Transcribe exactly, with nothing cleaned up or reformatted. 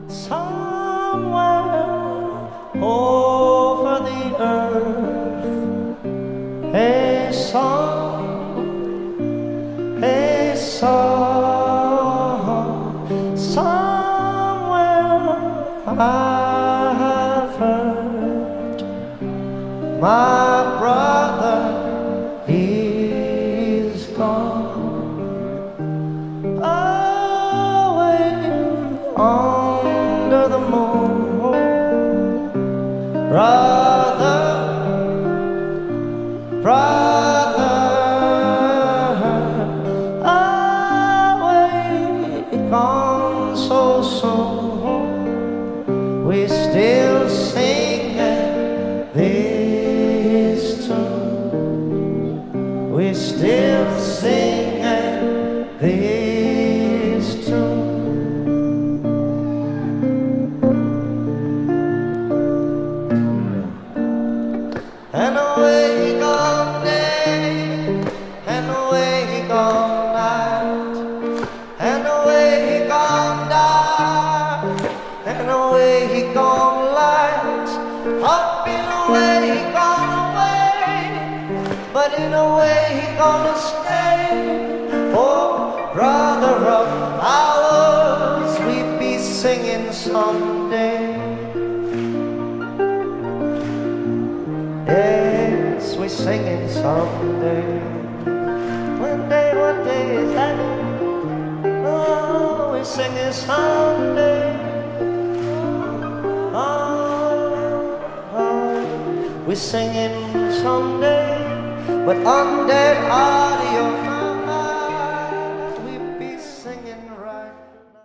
somewhere over the earth, a song, a song, somewhere I have heard my brother is gone away under the moon. Brother, brother, away gone so soon. We still sing this tune. We still sing this tune. And away he gone day, and away he gone night, and away he gone dark, and away he gone light. Up in a way he gone away, but in a way he gonna stay. Oh, brother of ours, we be singing someday. Yes, we singing someday. One day, what day is that? Oh, we singing someday. We singing someday, but under our